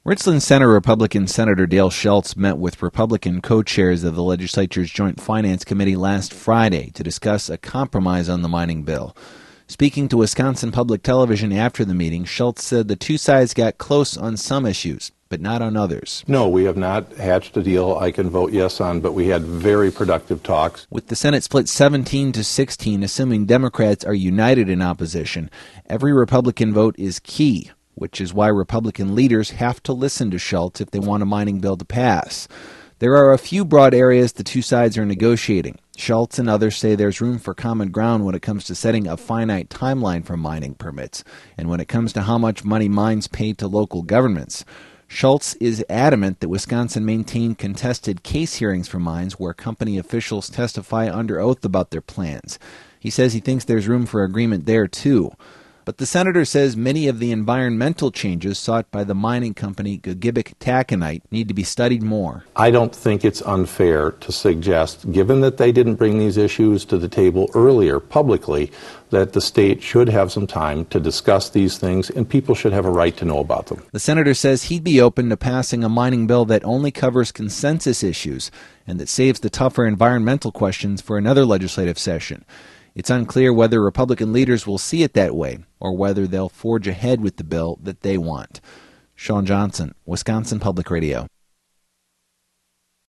Richland Center Republican Senator Dale Schultz met with Republican co-chairs of the legislature's Joint Finance Committee last Friday to discuss a compromise on the mining bill. Speaking to Wisconsin Public Television after the meeting, Schultz said the two sides got close on some issues, but not on others. No, we have not hatched a deal I can vote yes on, but we had very productive talks. With the Senate split 17-16, assuming Democrats are united in opposition, every Republican vote is key, which is why Republican leaders have to listen to Schultz if they want a mining bill to pass. There are a few broad areas the two sides are negotiating. Schultz and others say there's room for common ground when it comes to setting a finite timeline for mining permits, and when it comes to how much money mines pay to local governments. Schultz is adamant that Wisconsin maintain contested case hearings for mines where company officials testify under oath about their plans. He says he thinks there's room for agreement there, too. But the senator says many of the environmental changes sought by the mining company Gogebic Taconite need to be studied more. I don't think it's unfair to suggest, given that they didn't bring these issues to the table earlier publicly, that the state should have some time to discuss these things and people should have a right to know about them. The senator says he'd be open to passing a mining bill that only covers consensus issues and that saves the tougher environmental questions for another legislative session. It's unclear whether Republican leaders will see it that way or whether they'll forge ahead with the bill that they want. Sean Johnson, Wisconsin Public Radio.